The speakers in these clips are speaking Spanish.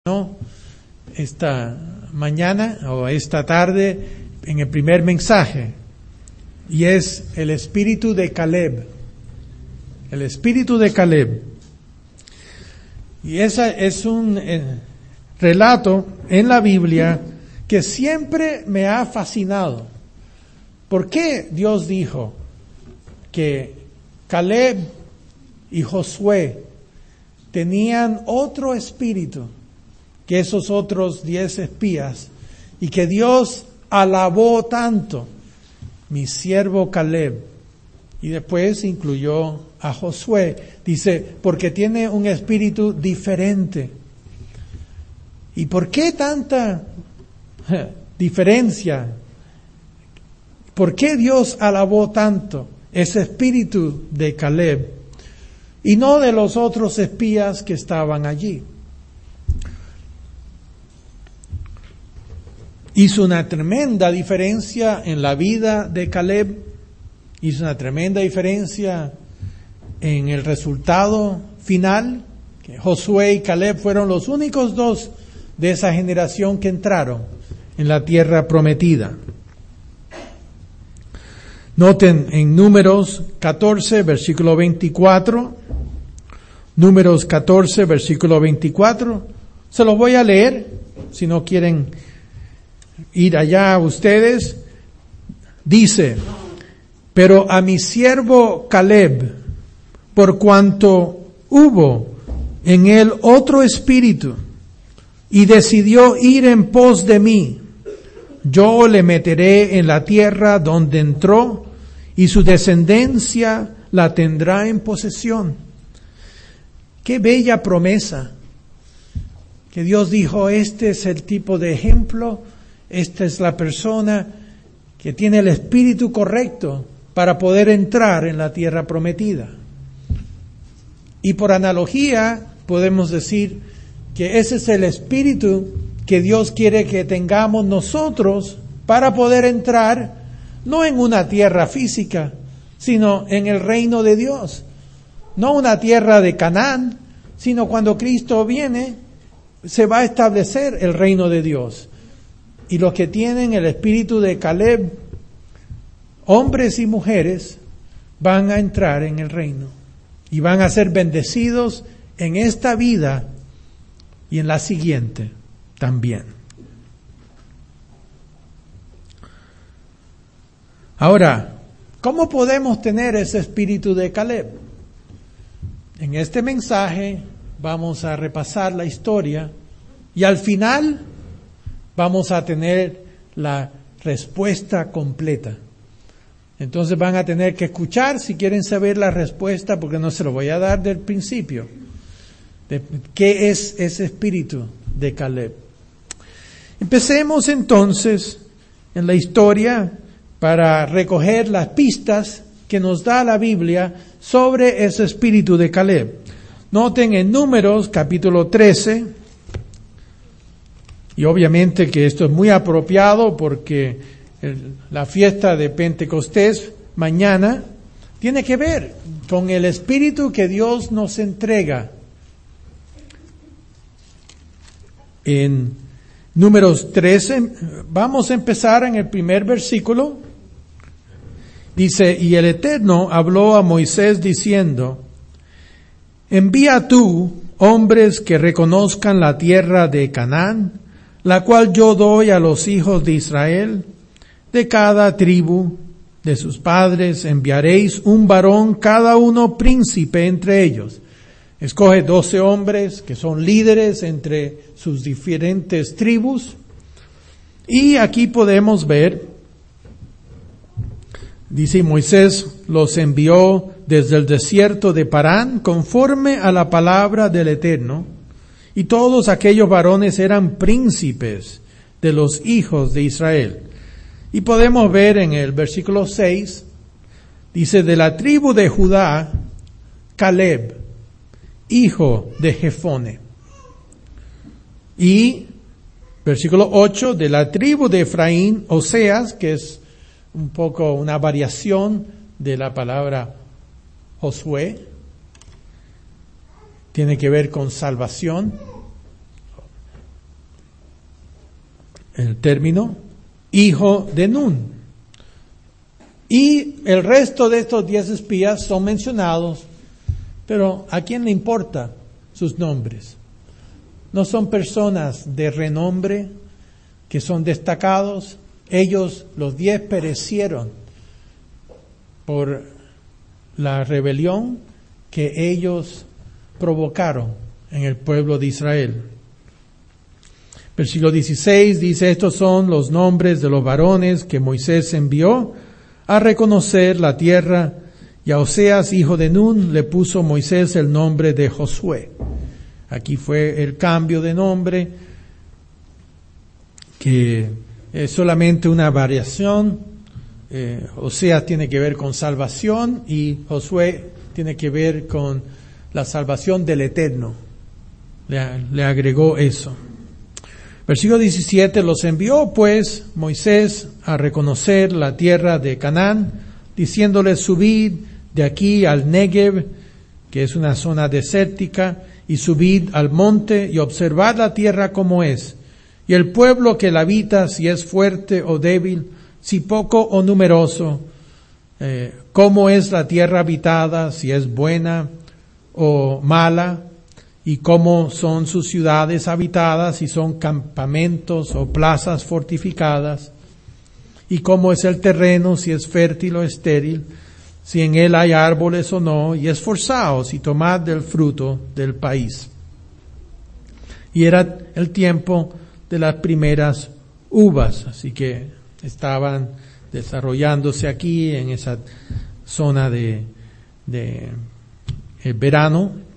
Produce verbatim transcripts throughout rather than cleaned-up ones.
¿no? Esta mañana o esta tarde en el primer mensaje, y es el espíritu de Caleb, el espíritu de Caleb. Y ese es un eh, relato en la Biblia que siempre me ha fascinado. ¿Por qué Dios dijo que Caleb y Josué tenían otro espíritu que esos otros diez espías, y que Dios alabó tanto? Mi siervo Caleb. Y después incluyó a Josué. Dice, porque tiene un espíritu diferente. ¿Y por qué tanta diferencia? ¿Por qué Dios alabó tanto ese espíritu de Caleb y no de los otros espías que estaban allí? Hizo una tremenda diferencia en la vida de Caleb, hizo una tremenda diferencia en el resultado final, que Josué y Caleb fueron los únicos dos de esa generación que entraron en la tierra prometida. Noten en Números catorce, versículo veinticuatro, Números catorce, versículo veinticuatro, se los voy a leer, si no quieren ir allá ustedes. Dice, pero a mi siervo Caleb, por cuanto hubo en él otro espíritu, y decidió ir en pos de mí, yo le meteré en la tierra donde entró, y su descendencia la tendrá en posesión. Qué bella promesa, que Dios dijo, este es el tipo de ejemplo, esta es la persona que tiene el espíritu correcto para poder entrar en la tierra prometida. Y por analogía podemos decir que ese es el espíritu que Dios quiere que tengamos nosotros para poder entrar no en una tierra física, sino en el reino de Dios. No una tierra de Canaán, sino cuando Cristo viene, se va a establecer el reino de Dios. Y los que tienen el espíritu de Caleb, hombres y mujeres, van a entrar en el reino y van a ser bendecidos en esta vida y en la siguiente también. Ahora, ¿cómo podemos tener ese espíritu de Caleb? En este mensaje vamos a repasar la historia y al final vamos a tener la respuesta completa. Entonces van a tener que escuchar si quieren saber la respuesta, porque no se lo voy a dar del principio. De ¿qué es ese espíritu de Caleb? Empecemos entonces en la historia para recoger las pistas que nos da la Biblia sobre ese espíritu de Caleb. Noten en Números capítulo trece, y obviamente que esto es muy apropiado porque el, la fiesta de Pentecostés mañana tiene que ver con el espíritu que Dios nos entrega. En Números trece, vamos a empezar en el primer versículo. Dice, y el Eterno habló a Moisés diciendo, envía tú hombres que reconozcan la tierra de Canaán, la cual yo doy a los hijos de Israel. De cada tribu de sus padres enviaréis un varón, cada uno príncipe entre ellos. Escoge doce hombres que son líderes entre sus diferentes tribus. Y aquí podemos ver, dice, Moisés los envió desde el desierto de Parán conforme a la palabra del Eterno. Y todos aquellos varones eran príncipes de los hijos de Israel. Y podemos ver en el versículo seis, dice, de la tribu de Judá, Caleb, hijo de Jefone. Y versículo ocho, de la tribu de Efraín, Oseas, que es un poco una variación de la palabra Josué, tiene que ver con salvación. el término hijo de Nun. Y el resto de estos diez espías son mencionados, pero ¿a quién le importa sus nombres? No son personas de renombre que son destacados. Ellos, los diez, perecieron por la rebelión que ellos provocaron en el pueblo de Israel. Versículo dieciséis dice, estos son los nombres de los varones que Moisés envió a reconocer la tierra, y a Oseas, hijo de Nun, le puso Moisés el nombre de Josué. Aquí fue el cambio de nombre, que es solamente una variación. Eh, Oseas tiene que ver con salvación y Josué tiene que ver con la salvación del Eterno. Le, le agregó eso. Versículo diecisiete, los envió pues Moisés a reconocer la tierra de Canaán, diciéndoles, subid de aquí al Negev, que es una zona desértica, y subid al monte y observad la tierra como es, y el pueblo que la habita, si es fuerte o débil, si poco o numeroso, eh, cómo es la tierra habitada, si es buena o mala, y cómo son sus ciudades habitadas, si son campamentos o plazas fortificadas, y cómo es el terreno, si es fértil o estéril, si en él hay árboles o no, y esforzaos y tomad del fruto del país. Y era el tiempo de las primeras uvas, así que estaban desarrollándose aquí en esa zona de, de el verano.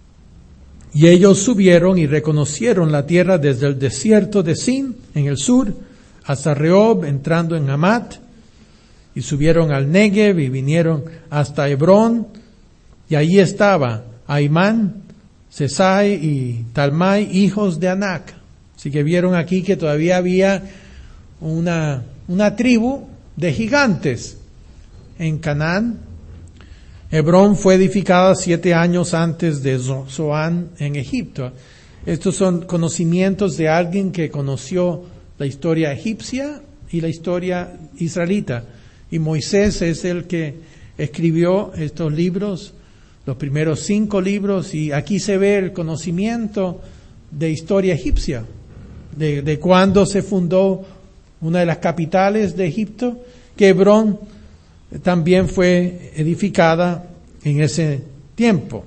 Y ellos subieron y reconocieron la tierra desde el desierto de Sin, en el sur, hasta Rehob, entrando en Hamat, y subieron al Negev y vinieron hasta Hebrón, y allí estaba Aimán, Sesai y Talmai, hijos de Anac. Así que vieron aquí que todavía había una, una tribu de gigantes en Canaán. Hebrón fue edificada siete años antes de Zoán en Egipto. Estos son conocimientos de alguien que conoció la historia egipcia y la historia israelita. Y Moisés es el que escribió estos libros, los primeros cinco libros, y aquí se ve el conocimiento de historia egipcia, de, de cuándo se fundó una de las capitales de Egipto, que Hebrón también fue edificada en ese tiempo.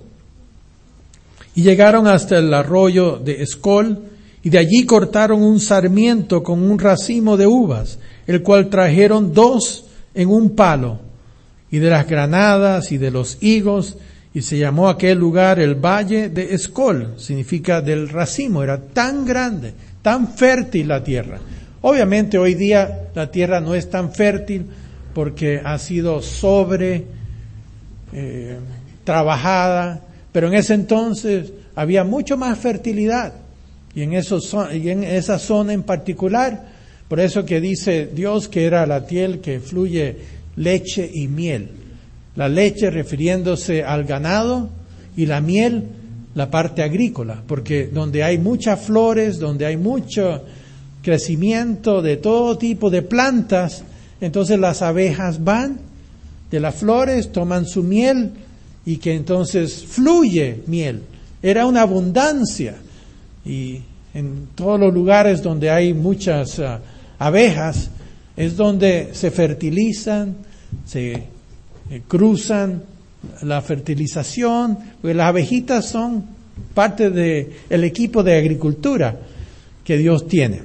Y llegaron hasta el arroyo de Escol, y de allí cortaron un sarmiento con un racimo de uvas, el cual trajeron dos en un palo, y de las granadas y de los higos, y se llamó aquel lugar el Valle de Escol, significa del racimo. Era tan grande, tan fértil la tierra. Obviamente hoy día la tierra no es tan fértil, porque ha sido sobre eh, trabajada, pero en ese entonces había mucho más fertilidad, y en, esos, y en esa zona en particular, por eso que dice Dios que era la tierra que fluye leche y miel. La leche refiriéndose al ganado y la miel la parte agrícola, porque donde hay muchas flores, donde hay mucho crecimiento de todo tipo de plantas, entonces las abejas van de las flores, toman su miel y que entonces fluye miel. Era una abundancia, y en todos los lugares donde hay muchas uh, abejas es donde se fertilizan, se eh, cruzan la fertilización, porque las abejitas son parte de el equipo de agricultura que Dios tiene.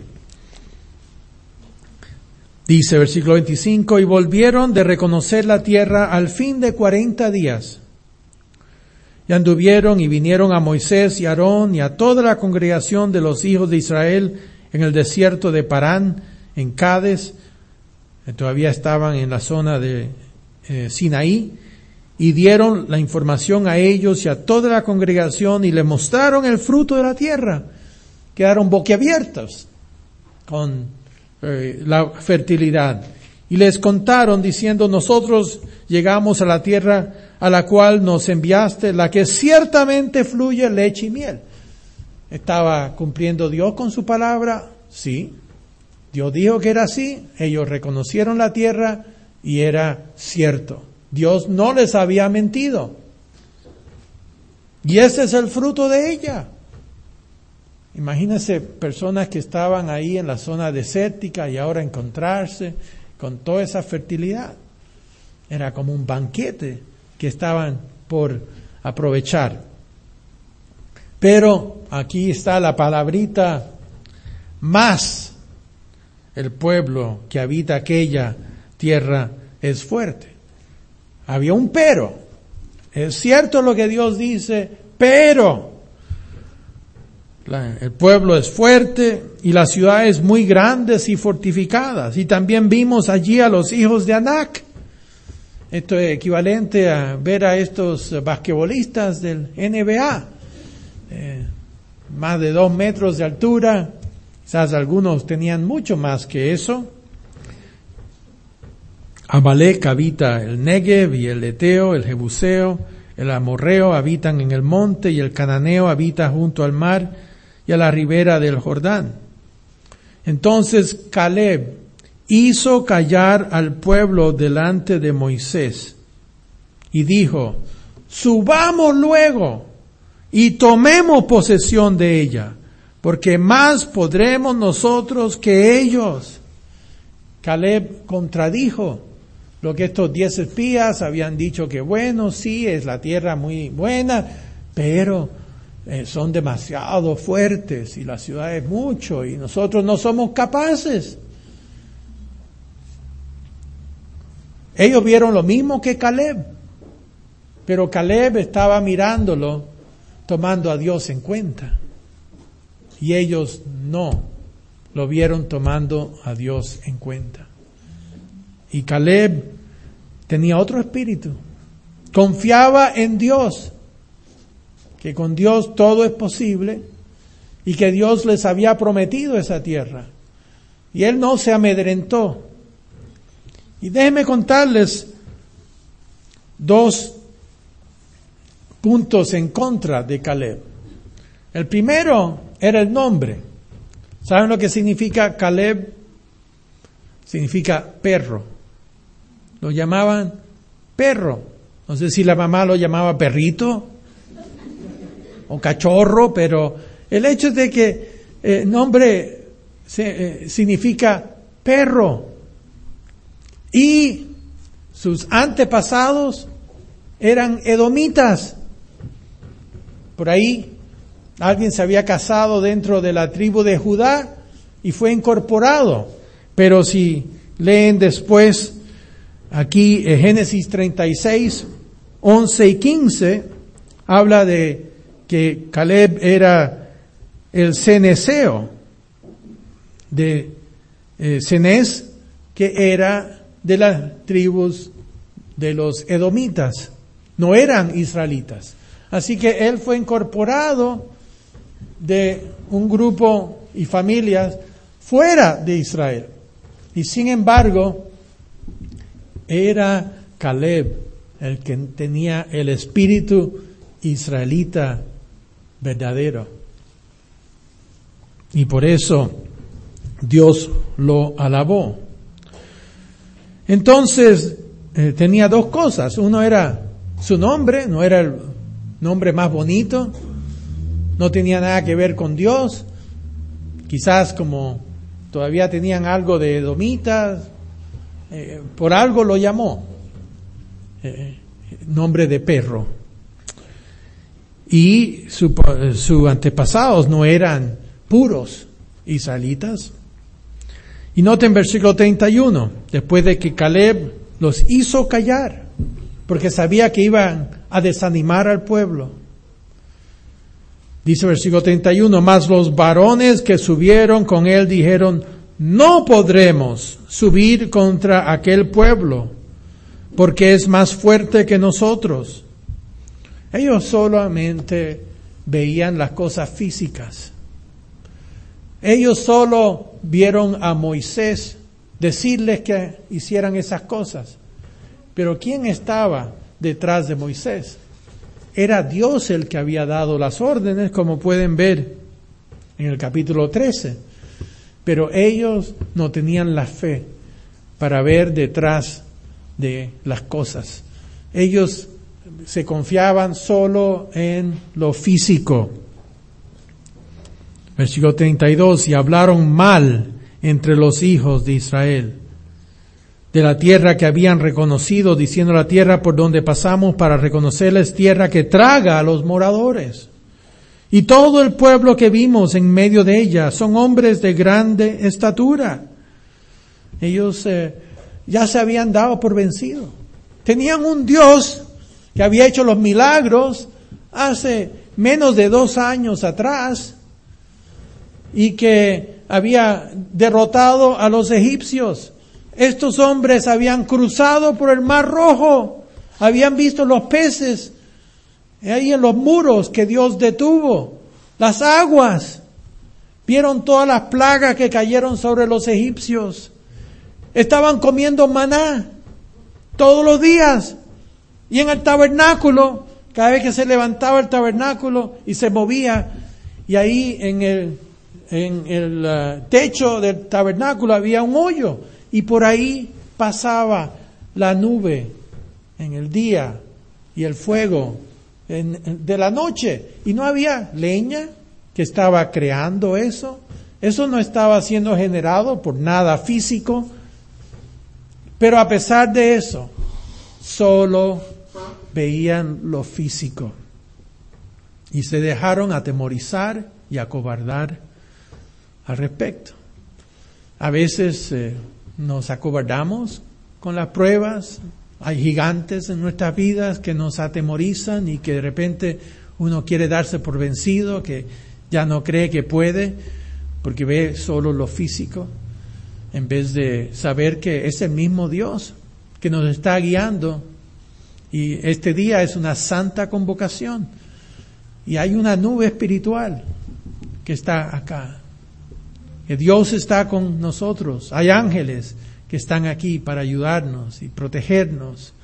Dice versículo veinticinco, y volvieron de reconocer la tierra al fin de cuarenta días. Y anduvieron y vinieron a Moisés y a Aarón y a toda la congregación de los hijos de Israel en el desierto de Parán, en Cades, que todavía estaban en la zona de eh, Sinaí, y dieron la información a ellos y a toda la congregación y le mostraron el fruto de la tierra. Quedaron boquiabiertos con eh, la fertilidad. Y les contaron diciendo, nosotros llegamos a la tierra a la cual nos enviaste, la que ciertamente fluye leche y miel. ¿Estaba cumpliendo Dios con su palabra? Sí. Dios dijo que era así, ellos reconocieron la tierra y era cierto. Dios no les había mentido. Y ese es el fruto de ella. Imagínense personas que estaban ahí en la zona desértica y ahora encontrarse con toda esa fertilidad. Era como un banquete que estaban por aprovechar. Pero aquí está la palabrita más. El pueblo que habita aquella tierra es fuerte. Había un pero. Es cierto lo que Dios dice, pero la, el pueblo es fuerte y las ciudades muy grandes y fortificadas. Y también vimos allí a los hijos de Anac. Esto es equivalente a ver a estos basquetbolistas del N B A. Eh, más de dos metros de altura. Quizás algunos tenían mucho más que eso. Amalek habita el Negev y el Eteo, el Jebuseo, el Amorreo habitan en el monte y el Cananeo habita junto al mar y a la ribera del Jordán. Entonces Caleb hizo callar al pueblo delante de Moisés y dijo: subamos luego y tomemos posesión de ella, porque más podremos nosotros que ellos. Caleb contradijo lo que estos diez espías habían dicho, que bueno, sí, es la tierra muy buena, pero eh, son demasiado fuertes y la ciudad es mucho y nosotros no somos capaces. Ellos vieron lo mismo que Caleb, pero Caleb estaba mirándolo, tomando a Dios en cuenta. Y ellos no lo vieron tomando a Dios en cuenta. Y Caleb tenía otro espíritu. Confiaba en Dios, que con Dios todo es posible y que Dios les había prometido esa tierra. Y él no se amedrentó. Y déjenme contarles dos puntos en contra de Caleb. El primero era el nombre. ¿Saben lo que significa Caleb? Significa perro. Lo llamaban perro. No sé si la mamá lo llamaba perrito o cachorro, pero el hecho de que el eh, nombre se, eh, significa perro. Y sus antepasados eran edomitas. Por ahí alguien se había casado dentro de la tribu de Judá y fue incorporado. Pero si leen después aquí en Génesis treinta y seis, once y quince, habla de que Caleb era el ceneseo de eh, Cenez, que era de las tribus de los edomitas, no eran israelitas. Así que él fue incorporado de un grupo y familias fuera de Israel. Y sin embargo, era Caleb el que tenía el espíritu israelita verdadero. Y por eso Dios lo alabó. Entonces, eh, tenía dos cosas. Uno era su nombre, no era el nombre más bonito, no tenía nada que ver con Dios. Quizás como todavía tenían algo de edomitas, eh, por algo lo llamó eh, nombre de perro. Y sus su antepasados no eran puros israelitas. Y noten versículo treinta y uno, después de que Caleb los hizo callar, porque sabía que iban a desanimar al pueblo. Dice versículo treinta y uno, mas los varones que subieron con él dijeron, no podremos subir contra aquel pueblo, porque es más fuerte que nosotros. Ellos solamente veían las cosas físicas. Ellos solo vieron a Moisés decirles que hicieran esas cosas. Pero ¿quién estaba detrás de Moisés? Era Dios el que había dado las órdenes, como pueden ver en el capítulo trece. pero ellos no tenían la fe para ver detrás de las cosas. Ellos se confiaban solo en lo físico. Versículo treinta y dos, y hablaron mal entre los hijos de Israel de la tierra que habían reconocido, diciendo: la tierra por donde pasamos para reconocerla es tierra que traga a los moradores. Y todo el pueblo que vimos en medio de ella son hombres de grande estatura. Ellos eh, ya se habían dado por vencidos. Tenían un Dios que había hecho los milagros hace menos de dos años atrás y que había derrotado a los egipcios. Estos hombres habían cruzado por el Mar Rojo, habían visto los peces ahí en los muros que Dios detuvo, las aguas, vieron todas las plagas que cayeron sobre los egipcios, estaban comiendo maná todos los días, y en el tabernáculo, cada vez que se levantaba el tabernáculo y se movía, y ahí en el, en el uh, techo del tabernáculo había un hoyo, y por ahí pasaba la nube en el día y el fuego en, en, de la noche. Y no había leña que estaba creando eso. Eso no estaba siendo generado por nada físico. Pero a pesar de eso, solo veían lo físico. Y se dejaron atemorizar y acobardar al respecto. A veces eh, nos acobardamos con las pruebas. Hay gigantes en nuestras vidas que nos atemorizan y que de repente uno quiere darse por vencido, que ya no cree que puede, porque ve solo lo físico, en vez de saber que es el mismo Dios que nos está guiando. Y este día es una santa convocación. Y hay una nube espiritual que está acá. Que Dios está con nosotros. Hay ángeles que están aquí para ayudarnos y protegernos.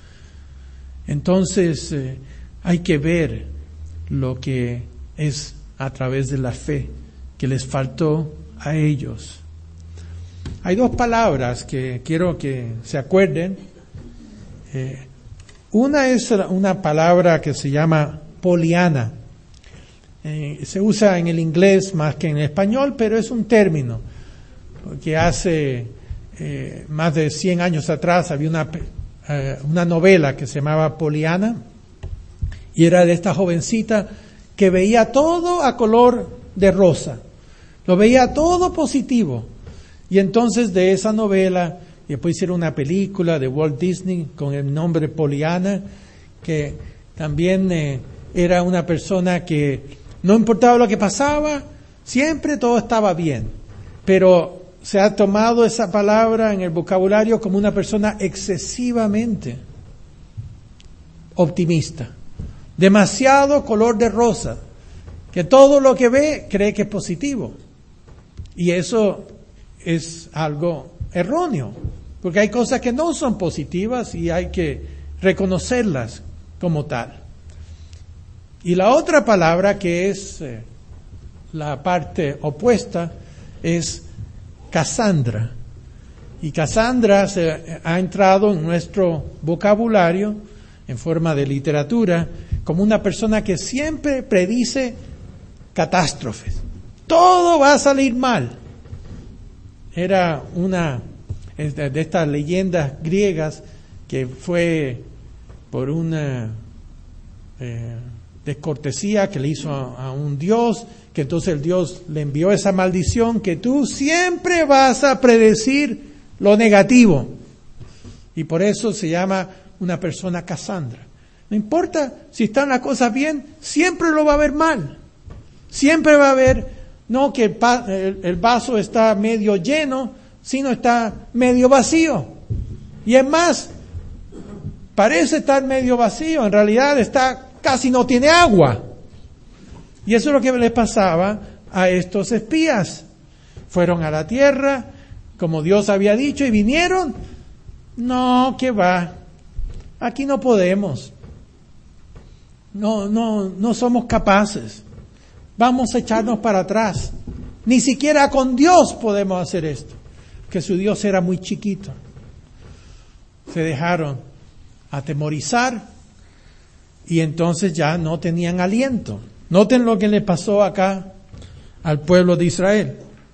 Entonces eh, hay que ver lo que es a través de la fe que les faltó a ellos. Hay dos palabras que quiero que se acuerden. Eh, una es una palabra que se llama poliana. Eh, se usa en el inglés más que en el español, pero es un término que hace eh, más de cien años atrás había una, eh, una novela que se llamaba Poliana, y era de esta jovencita que veía todo a color de rosa, lo veía todo positivo, y entonces de esa novela, y después hicieron una película de Walt Disney con el nombre Poliana, que también eh, era una persona que no importaba lo que pasaba, siempre todo estaba bien. Pero se ha tomado esa palabra en el vocabulario como una persona excesivamente optimista. Demasiado color de rosa. Que todo lo que ve cree que es positivo. Y eso es algo erróneo. Porque hay cosas que no son positivas y hay que reconocerlas como tal. Y la otra palabra que es eh, la parte opuesta es Casandra. Y Casandra se ha entrado en nuestro vocabulario en forma de literatura como una persona que siempre predice catástrofes. Todo va a salir mal. Era una de estas leyendas griegas que fue por una eh, descortesía que le hizo a, a un dios, que entonces el dios le envió esa maldición, que tú siempre vas a predecir lo negativo. Y por eso se llama una persona Casandra. No importa si están las cosas bien, siempre lo va a ver mal. Siempre va a ver, no que el, el, el vaso está medio lleno, sino está medio vacío. Y es más, parece estar medio vacío, en realidad está casi no tiene agua. Y eso es lo que les pasaba a estos espías. Fueron a la tierra, como Dios había dicho, y vinieron. No, que va. Aquí no podemos. No, no, no somos capaces. Vamos a echarnos para atrás. Ni siquiera con Dios podemos hacer esto, que su Dios era muy chiquito. Se dejaron atemorizar y entonces ya no tenían aliento. Noten lo que le pasó acá al pueblo de Israel.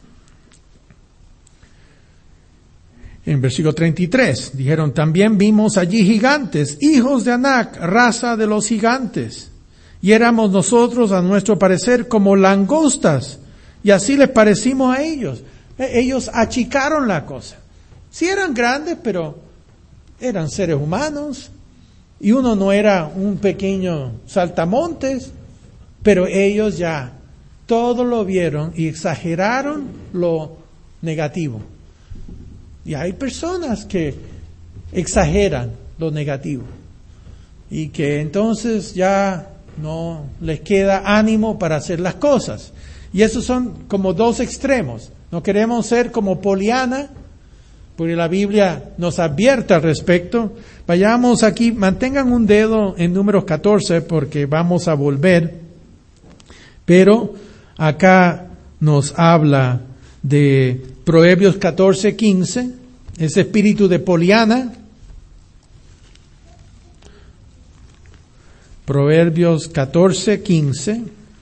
En versículo treinta y tres, dijeron, también vimos allí gigantes, hijos de Anac, raza de los gigantes. Y éramos nosotros, a nuestro parecer, como langostas. Y así les parecimos a ellos. Ellos achicaron la cosa. Sí eran grandes, pero eran seres humanos. Y uno no era un pequeño saltamontes. Pero ellos ya todo lo vieron y exageraron lo negativo. Y hay personas que exageran lo negativo. Y que entonces ya no les queda ánimo para hacer las cosas. Y esos son como dos extremos. No queremos ser como Poliana, porque la Biblia nos advierte al respecto. Vayamos aquí, mantengan un dedo en Números catorce, porque vamos a volver. Pero acá nos habla de Proverbios catorce, quince, ese espíritu de Poliana. Proverbios catorce, quince.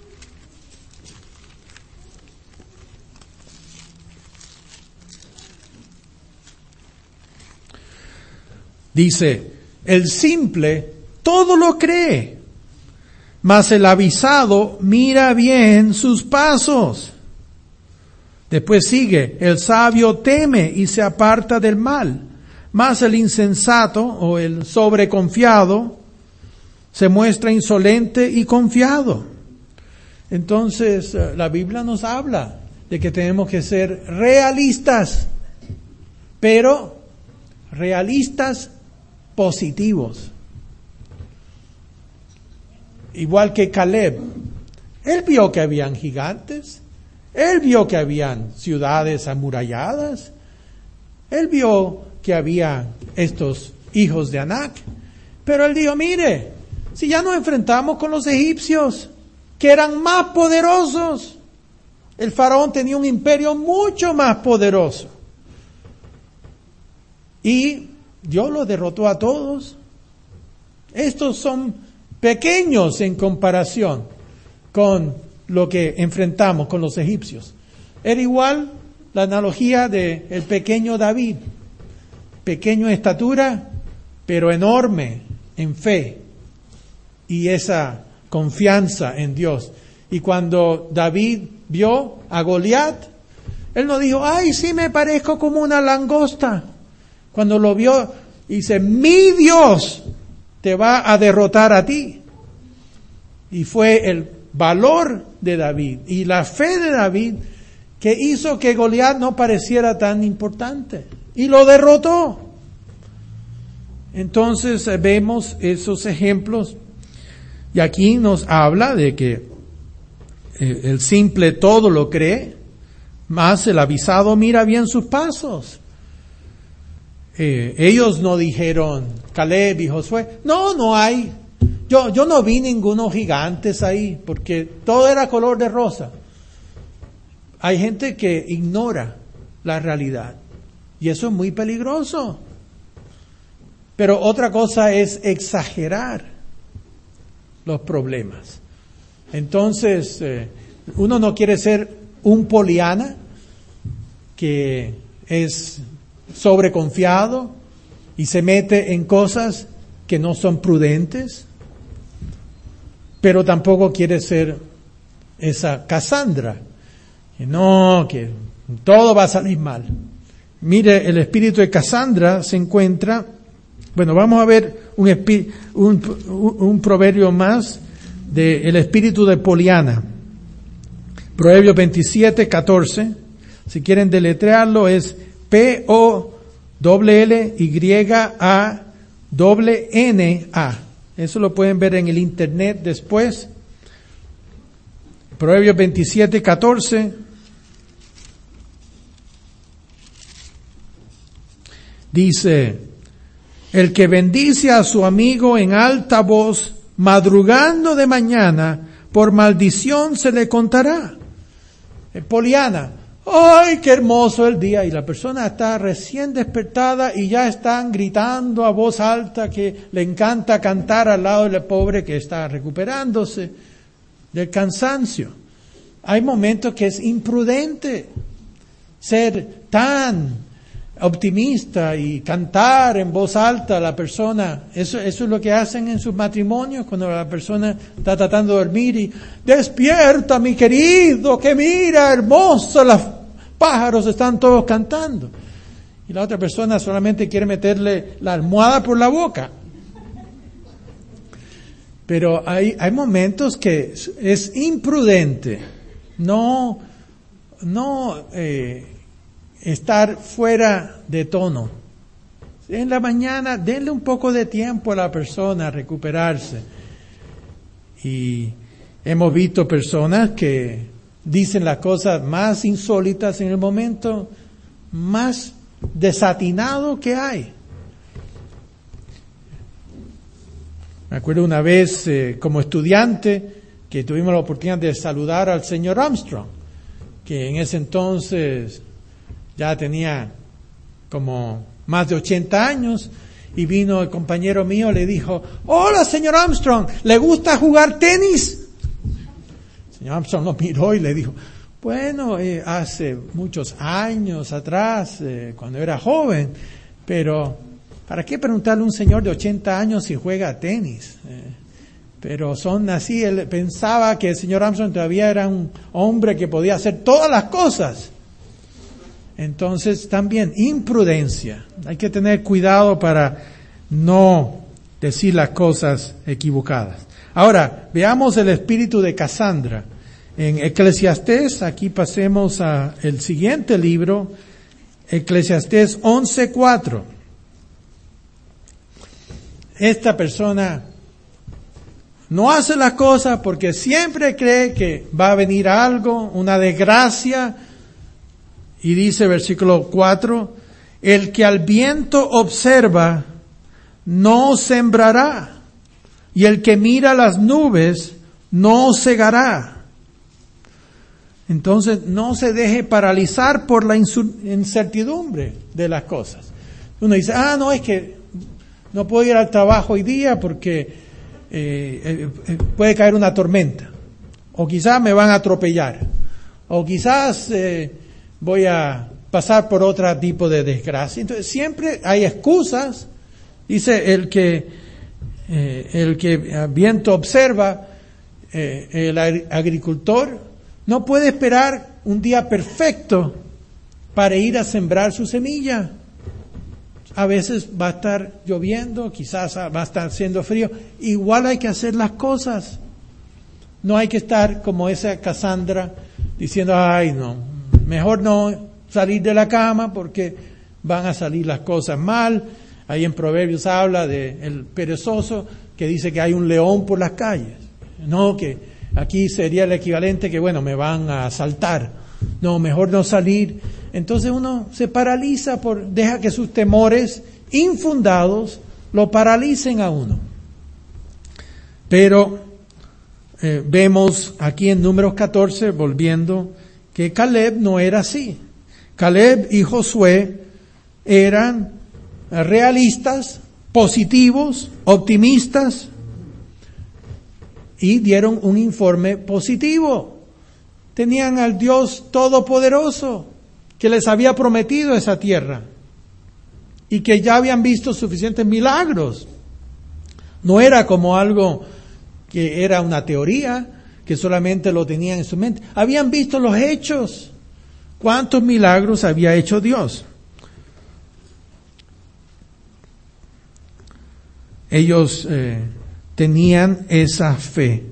Dice, el simple todo lo cree, mas el avisado mira bien sus pasos. Después sigue, el sabio teme y se aparta del mal, mas el insensato o el sobreconfiado se muestra insolente y confiado. Entonces, la Biblia nos habla de que tenemos que ser realistas, pero realistas positivos. Igual que Caleb, él vio que habían gigantes, él vio que habían ciudades amuralladas, él vio que había estos hijos de Anac, pero él dijo, mire, si ya nos enfrentamos con los egipcios, que eran más poderosos, el faraón tenía un imperio mucho más poderoso, y Dios los derrotó a todos. Estos son pequeños en comparación con lo que enfrentamos con los egipcios. Era igual la analogía de el pequeño David, pequeño en estatura, pero enorme en fe y esa confianza en Dios. Y cuando David vio a Goliat, él no dijo, ay, sí me parezco como una langosta. Cuando lo vio, dice, mi Dios te va a derrotar a ti. Y fue el valor de David y la fe de David que hizo que Goliat no pareciera tan importante. Y lo derrotó. Entonces vemos esos ejemplos. Y aquí nos habla de que el simple todo lo cree, mas el avisado mira bien sus pasos. Eh, ellos no dijeron, Caleb y Josué, no, no hay, yo, yo no vi ningunos gigantes ahí, porque todo era color de rosa. Hay gente que ignora la realidad, y eso es muy peligroso. Pero otra cosa es exagerar los problemas. Entonces, eh, uno no quiere ser un Poliana, que es sobreconfiado y se mete en cosas que no son prudentes, pero tampoco quiere ser esa Casandra, que no, que todo va a salir mal. Mire, el espíritu de Casandra se encuentra, bueno, vamos a ver un, espi, un, un, un proverbio más del espíritu de Poliana. Proverbios veintisiete, catorce. Si quieren deletrearlo, es P O L L Y A N A. Eso lo pueden ver en el internet después. Proverbios veintisiete, catorce. Dice, el que bendice a su amigo en alta voz, madrugando de mañana, por maldición se le contará. Poliana, ¡ay, qué hermoso el día! Y la persona está recién despertada y ya están gritando a voz alta que le encanta cantar al lado del pobre que está recuperándose del cansancio. Hay momentos que es imprudente ser tan optimista y cantar en voz alta a la persona. Eso, eso es lo que hacen en sus matrimonios cuando la persona está tratando de dormir y despierta, mi querido, que mira, hermoso, los pájaros están todos cantando. Y la otra persona solamente quiere meterle la almohada por la boca. Pero hay, hay momentos que es, es imprudente no, no, eh, estar fuera de tono. En la mañana, denle un poco de tiempo a la persona a recuperarse. Y hemos visto personas que dicen las cosas más insólitas en el momento más desatinado que hay. Me acuerdo una vez, eh, como estudiante, que tuvimos la oportunidad de saludar al señor Armstrong, que en ese entonces ya tenía como más de ochenta años, y vino el compañero mío, le dijo, hola señor Armstrong, ¿le gusta jugar tenis? El señor Armstrong lo miró y le dijo, bueno, eh, hace muchos años atrás, eh, cuando era joven, pero ¿para qué preguntarle a un señor de ochenta años si juega tenis? Eh, pero son así, él pensaba que el señor Armstrong todavía era un hombre que podía hacer todas las cosas. Entonces, también, imprudencia. Hay que tener cuidado para no decir las cosas equivocadas. Ahora, veamos el espíritu de Casandra. En Eclesiastés, aquí pasemos a el siguiente libro, Eclesiastés once cuatro. Esta persona no hace las cosas porque siempre cree que va a venir algo, una desgracia. Y dice versículo cuatro, el que al viento observa no sembrará, y el que mira las nubes no segará. Entonces no se deje paralizar por la incertidumbre de las cosas. Uno dice, ah, no, es que no puedo ir al trabajo hoy día porque eh, eh, puede caer una tormenta, o quizás me van a atropellar, o quizás eh, voy a pasar por otro tipo de desgracia. Entonces siempre hay excusas. Dice el que eh, el que viento observa, eh, el agricultor no puede esperar un día perfecto para ir a sembrar su semilla. A veces va a estar lloviendo, quizás va a estar haciendo frío. Igual hay que hacer las cosas. No hay que estar como esa Casandra diciendo, ay no, mejor no salir de la cama porque van a salir las cosas mal. Ahí en Proverbios habla de el perezoso que dice que hay un león por las calles. No, que aquí sería el equivalente que bueno, me van a asaltar. No, mejor no salir. Entonces uno se paraliza por, deja que sus temores infundados lo paralicen a uno. Pero eh, vemos aquí en Números catorce, volviendo, que Caleb no era así. Caleb y Josué eran realistas, positivos, optimistas, y dieron un informe positivo. Tenían al Dios Todopoderoso que les había prometido esa tierra y que ya habían visto suficientes milagros. No era como algo que era una teoría, que solamente lo tenían en su mente. Habían visto los hechos. ¿Cuántos milagros había hecho Dios? Ellos eh, tenían esa fe.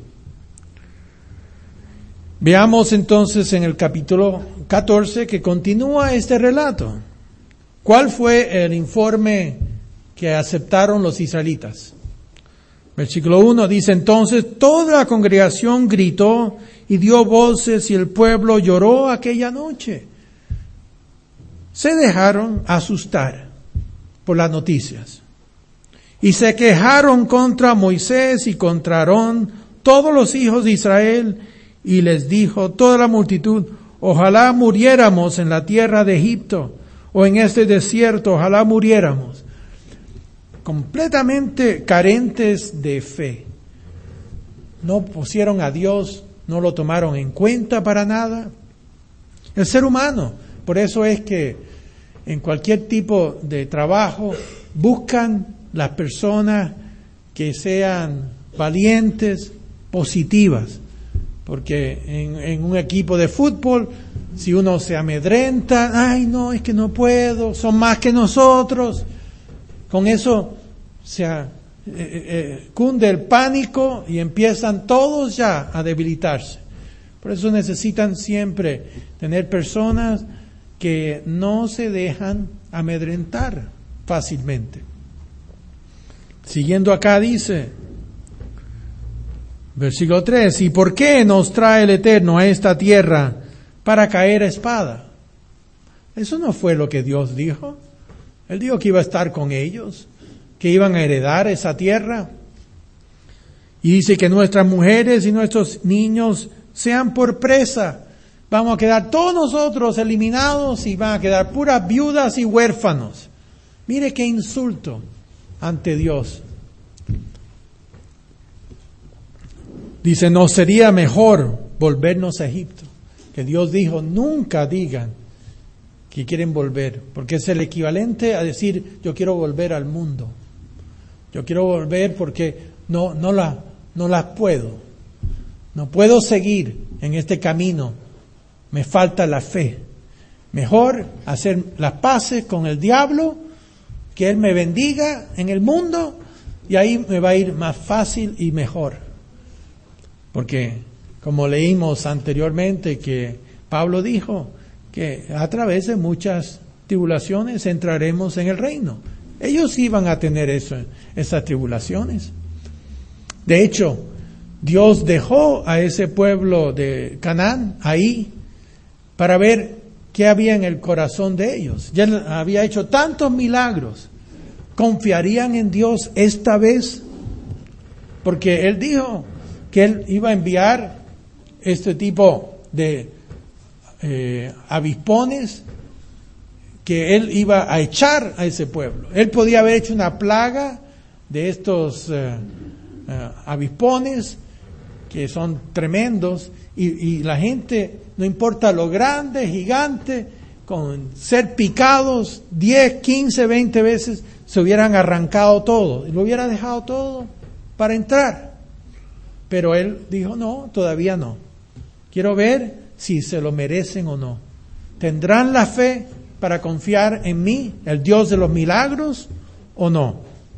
Veamos entonces en el capítulo catorce que continúa este relato. ¿Cuál fue el informe que aceptaron los israelitas? Versículo uno dice, entonces toda la congregación gritó y dio voces y el pueblo lloró aquella noche. Se dejaron asustar por las noticias y se quejaron contra Moisés y contra Aarón todos los hijos de Israel y les dijo toda la multitud, Ojalá muriéramos en la tierra de Egipto o en este desierto, ojalá muriéramos. Completamente carentes de fe. No pusieron a Dios, no lo tomaron en cuenta para nada. El ser humano, por eso es que en cualquier tipo de trabajo buscan las personas que sean valientes, positivas. Porque en, en un equipo de fútbol, si uno se amedrenta, ay no, es que no puedo, son más que nosotros. Con eso se eh, eh, cunde el pánico y empiezan todos ya a debilitarse. Por eso necesitan siempre tener personas que no se dejan amedrentar fácilmente. Siguiendo acá dice, versículo tres, ¿y por qué nos trae el Eterno a esta tierra para caer a espada? Eso no fue lo que Dios dijo. Él dijo que iba a estar con ellos, que iban a heredar esa tierra. Y dice que nuestras mujeres y nuestros niños sean por presa. Vamos a quedar todos nosotros eliminados y van a quedar puras viudas y huérfanos. Mire qué insulto ante Dios. Dice, no sería mejor volvernos a Egipto. Que Dios dijo, nunca digan que quieren volver, porque es el equivalente a decir, yo quiero volver al mundo. Yo quiero volver porque no, no, la, no las puedo. No puedo seguir en este camino. Me falta la fe. Mejor hacer las paces con el diablo, que él me bendiga en el mundo y ahí me va a ir más fácil y mejor. Porque, como leímos anteriormente, que Pablo dijo que a través de muchas tribulaciones entraremos en el reino. Ellos iban a tener eso, esas tribulaciones. De hecho, Dios dejó a ese pueblo de Canaán ahí para ver qué había en el corazón de ellos. Ya había hecho tantos milagros. ¿Confiarían en Dios esta vez? Porque Él dijo que Él iba a enviar este tipo de eh, avispones, que Él iba a echar a ese pueblo. Él podía haber hecho una plaga de estos eh, eh, avispones que son tremendos y, y la gente, no importa lo grande, gigante, con ser picados diez, quince, veinte veces, se hubieran arrancado todo y lo hubiera dejado todo para entrar. Pero él dijo, no, todavía no. Quiero ver si se lo merecen o no. ¿Tendrán la fe para confiar en mí, el Dios de los milagros, o no?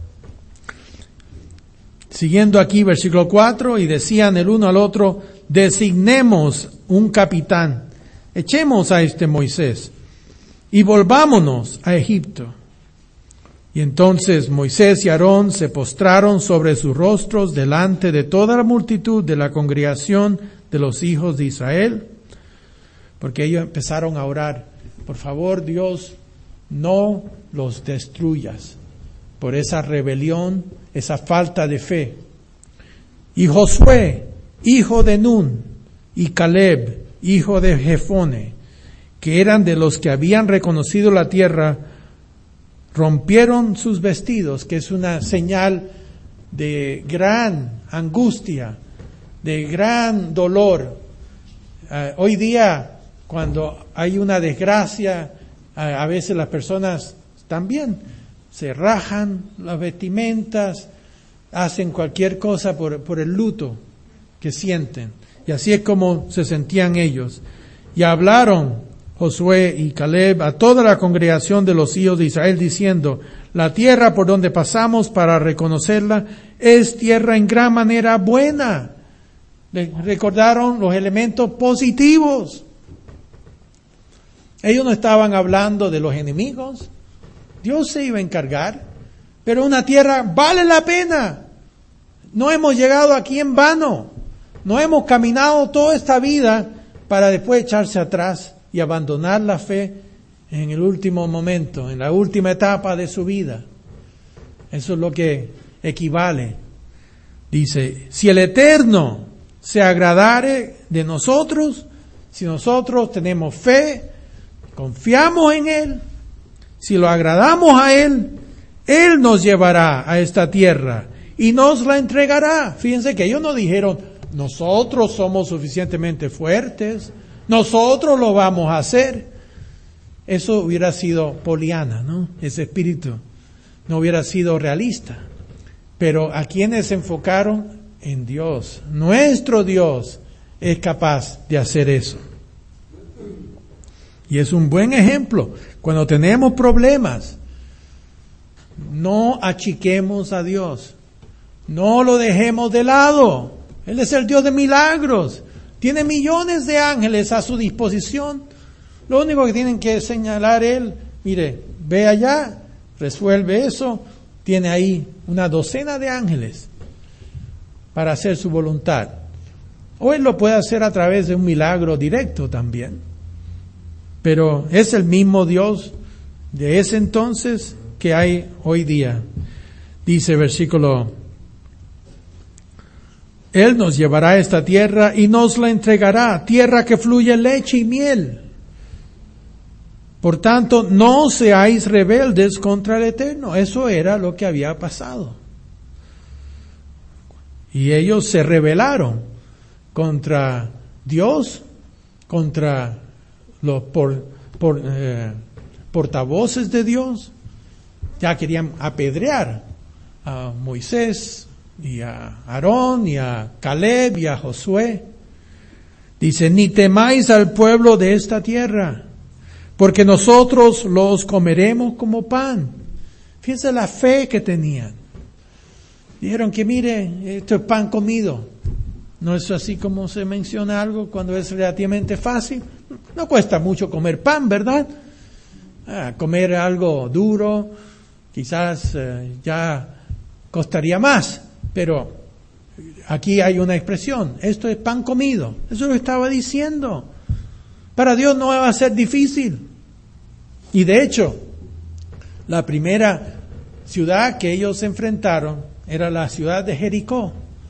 Siguiendo aquí, versículo cuatro, y decían el uno al otro, designemos un capitán, echemos a este Moisés y volvámonos a Egipto. Y entonces Moisés y Aarón se postraron sobre sus rostros delante de toda la multitud de la congregación de los hijos de Israel, porque ellos empezaron a orar, por favor Dios, no los destruyas por esa rebelión, esa falta de fe. Y Josué, hijo de Nun, y Caleb, hijo de Jefone, que eran de los que habían reconocido la tierra, rompieron sus vestidos, que es una señal de gran angustia, de gran dolor. Uh, hoy día, cuando hay una desgracia, uh, a veces las personas también se rajan las vestimentas, hacen cualquier cosa por, por el luto que sienten. Y así es como se sentían ellos. Y hablaron Josué y Caleb a toda la congregación de los hijos de Israel diciendo, la tierra por donde pasamos para reconocerla es tierra en gran manera buena. Le recordaron los elementos positivos. Ellos no estaban hablando de los enemigos. Dios se iba a encargar. Pero una tierra vale la pena. No hemos llegado aquí en vano. No hemos caminado toda esta vida para después echarse atrás y abandonar la fe en el último momento, en la última etapa de su vida. Eso es lo que equivale. Dice, si el Eterno se agradare de nosotros, Si nosotros tenemos fe, confiamos en Él, si lo agradamos a Él, Él nos llevará a esta tierra y nos la entregará. Fíjense que ellos no dijeron, nosotros somos suficientemente fuertes, nosotros lo vamos a hacer. Eso hubiera sido poliana, ¿no? Ese espíritu no hubiera sido realista. Pero a quienes se enfocaron en Dios, nuestro Dios es capaz de hacer eso. Y es un buen ejemplo. Cuando tenemos problemas, no achiquemos a Dios. No lo dejemos de lado. Él es el Dios de milagros. Tiene millones de ángeles a su disposición. Lo único que tienen que señalar Él, mire, ve allá, resuelve eso. Tiene ahí una docena de ángeles para hacer su voluntad. O Él lo puede hacer a través de un milagro directo también. Pero es el mismo Dios de ese entonces que hay hoy día. Dice versículo, Él nos llevará a esta tierra y nos la entregará, tierra que fluye leche y miel. Por tanto, no seáis rebeldes contra el Eterno. Eso era lo que había pasado. Y ellos se rebelaron contra Dios, contra los por, por, eh, portavoces de Dios. Ya querían apedrear a Moisés y a Aarón y a Caleb y a Josué. Dice, ni temáis al pueblo de esta tierra, porque nosotros los comeremos como pan. Fíjense la fe que tenían. Dijeron que mire, esto es pan comido. ¿No es así como se menciona algo cuando es relativamente fácil? No cuesta mucho comer pan, ¿verdad? Ah, comer algo duro, quizás eh, ya costaría más. Pero aquí hay una expresión, esto es pan comido. Eso lo estaba diciendo. Para Dios no va a ser difícil. Y de hecho, la primera ciudad que ellos se enfrentaron era la ciudad de Jericó,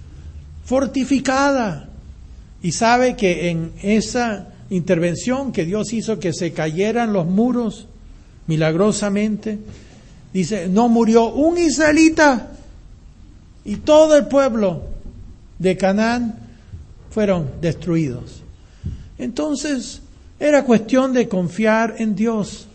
fortificada. Y sabe que en esa intervención que Dios hizo que se cayeran los muros milagrosamente, dice, no murió un israelita y todo el pueblo de Canaán fueron destruidos. Entonces, era cuestión de confiar en Dios.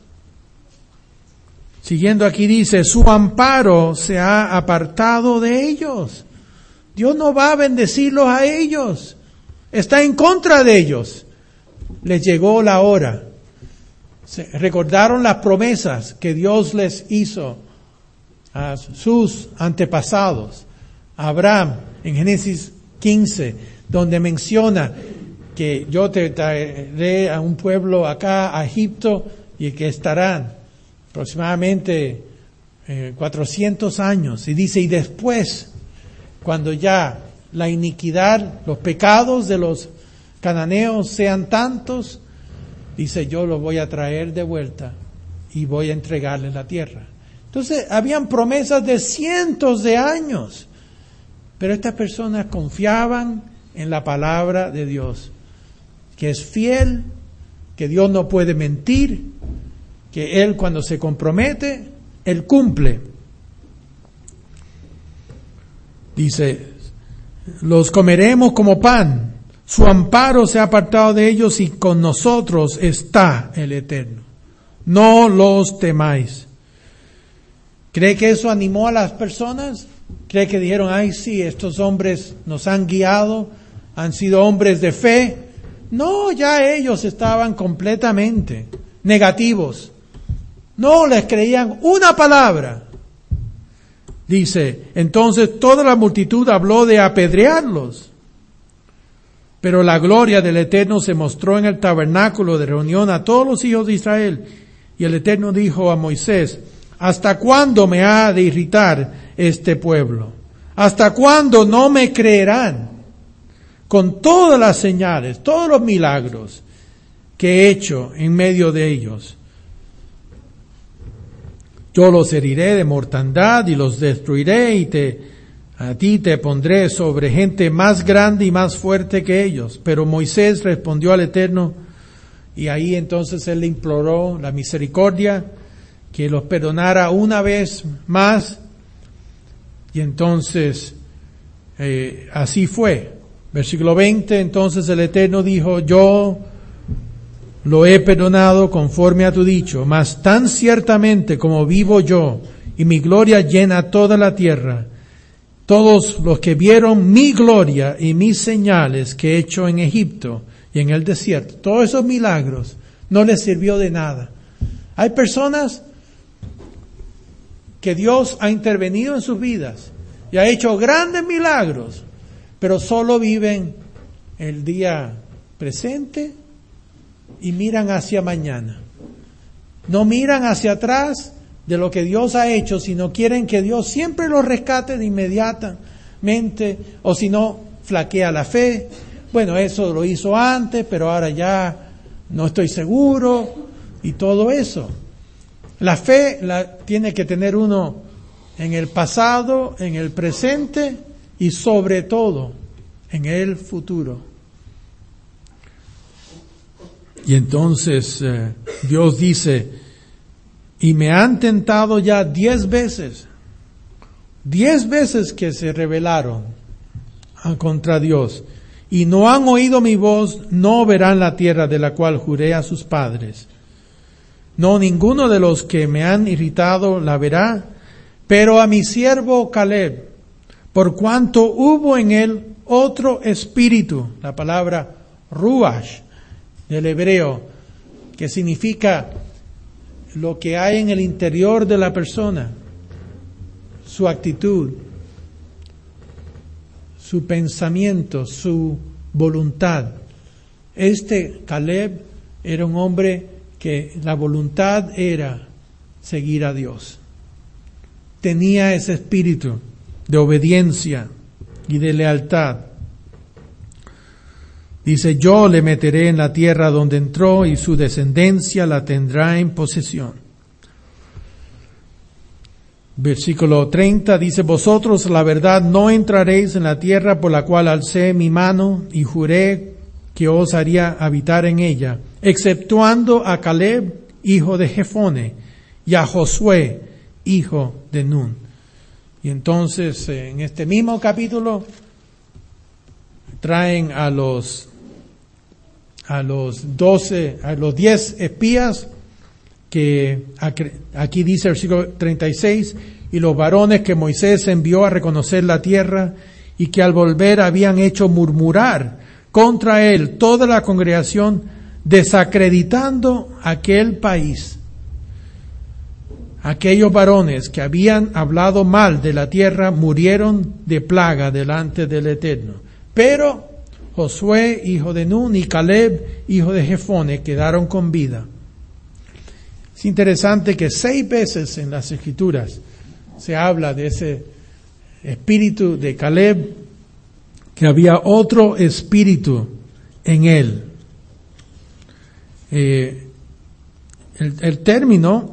Siguiendo aquí dice, su amparo se ha apartado de ellos. Dios no va a bendecirlos a ellos. Está en contra de ellos. Les llegó la hora. Se recordaron las promesas que Dios les hizo a sus antepasados. A Abraham, en Génesis quince, donde menciona que yo te traeré a un pueblo acá, a Egipto, y que estarán aproximadamente eh, cuatrocientos años. Y dice, y después, cuando ya la iniquidad, los pecados de los cananeos sean tantos, dice, yo los voy a traer de vuelta y voy a entregarles la tierra. Entonces, habían promesas de cientos de años, pero estas personas confiaban en la palabra de Dios, que es fiel, que Dios no puede mentir, que Él cuando se compromete, Él cumple. Dice, los comeremos como pan, su amparo se ha apartado de ellos y con nosotros está el Eterno. No los temáis. ¿Cree que eso animó a las personas? ¿Cree que dijeron, ay sí, estos hombres nos han guiado, han sido hombres de fe? No, ya ellos estaban completamente negativos. No les creían una palabra. Dice, entonces toda la multitud habló de apedrearlos. Pero la gloria del Eterno se mostró en el tabernáculo de reunión a todos los hijos de Israel. Y el Eterno dijo a Moisés, ¿hasta cuándo me ha de irritar este pueblo? ¿Hasta cuándo no me creerán? Con todas las señales, todos los milagros que he hecho en medio de ellos. Yo los heriré de mortandad y los destruiré y te a ti te pondré sobre gente más grande y más fuerte que ellos. Pero Moisés respondió al Eterno, y ahí entonces él le imploró la misericordia, que los perdonara una vez más, y entonces eh, así fue. Versículo veinte, entonces el Eterno dijo, yo lo he perdonado conforme a tu dicho, mas tan ciertamente como vivo yo, y mi gloria llena toda la tierra, todos los que vieron mi gloria y mis señales que he hecho en Egipto y en el desierto, todos esos milagros, no les sirvió de nada. Hay personas que Dios ha intervenido en sus vidas y ha hecho grandes milagros, pero solo viven el día presente y miran hacia mañana. No miran hacia atrás de lo que Dios ha hecho, sino quieren que Dios siempre los rescate de inmediatamente, o si no, flaquea la fe. Bueno, eso lo hizo antes, pero ahora ya no estoy seguro, y todo eso. La fe la tiene que tener uno en el pasado, en el presente y sobre todo en el futuro. Y entonces eh, Dios dice, y me han tentado ya diez veces, diez veces que se rebelaron contra Dios, y no han oído mi voz, no verán la tierra de la cual juré a sus padres. No, ninguno de los que me han irritado la verá, pero a mi siervo Caleb, por cuanto hubo en él otro espíritu, la palabra ruach del hebreo, que significa lo que hay en el interior de la persona, su actitud, su pensamiento, su voluntad. Este Caleb era un hombre que la voluntad era seguir a Dios. Tenía ese espíritu de obediencia y de lealtad. Dice, yo le meteré en la tierra donde entró y su descendencia la tendrá en posesión. Versículo treinta dice, vosotros la verdad no entraréis en la tierra por la cual alcé mi mano y juré que os haría habitar en ella, exceptuando a Caleb, hijo de Jefone, y a Josué, hijo de Nun. Y entonces en este mismo capítulo traen a los a los doce, a los diez espías, que aquí dice el versículo treinta y seis, y los varones que Moisés envió a reconocer la tierra, y que al volver habían hecho murmurar contra él toda la congregación, desacreditando aquel país. Aquellos varones que habían hablado mal de la tierra murieron de plaga delante del Eterno. Pero Josué, hijo de Nun, y Caleb, hijo de Jefone, quedaron con vida. Es interesante que seis veces en las Escrituras se habla de ese espíritu de Caleb, que había otro espíritu en él. Eh, el, el término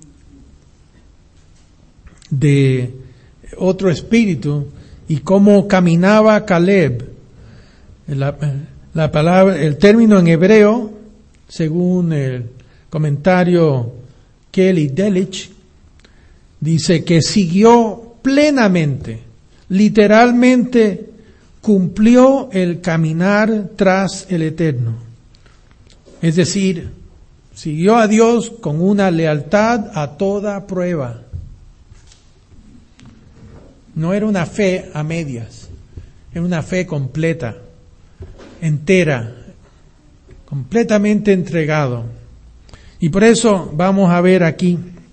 de otro espíritu y cómo caminaba Caleb, la, la palabra, el término en hebreo, según el comentario Kelly Delich, dice que siguió plenamente, literalmente cumplió el caminar tras el Eterno. Es decir, siguió a Dios con una lealtad a toda prueba. No era una fe a medias, era una fe completa, entera, completamente entregado. Y por eso vamos a ver aquí